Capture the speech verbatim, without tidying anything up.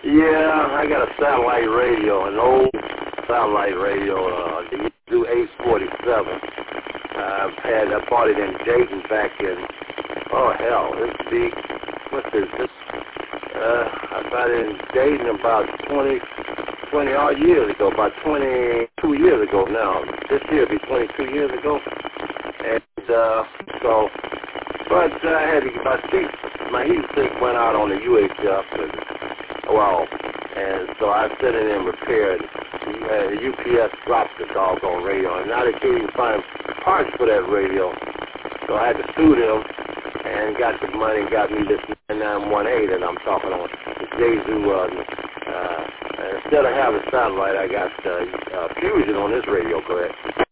Yeah, I got a satellite radio, an old satellite radio, uh, the U H forty-seven. I've had, I bought it in Dayton back in, oh hell, it's big, what's this, this, uh, I bought it in Dayton about twenty, twenty odd years ago, about twenty-two years ago now. This year will be twenty-two years ago. And, uh, so, but uh, I had to get my seat, my heat sink went out on the U H F, and, well, and so I sent it in repaired. Uh, the U P S dropped the doggone radio, and now they can't even find parts for that radio. So I had to sue them and got the money and got me this nine nine one eight that I'm talking on. The Jesu, uh, uh, instead of having satellite, I got uh, uh, Fusion on this radio, correct?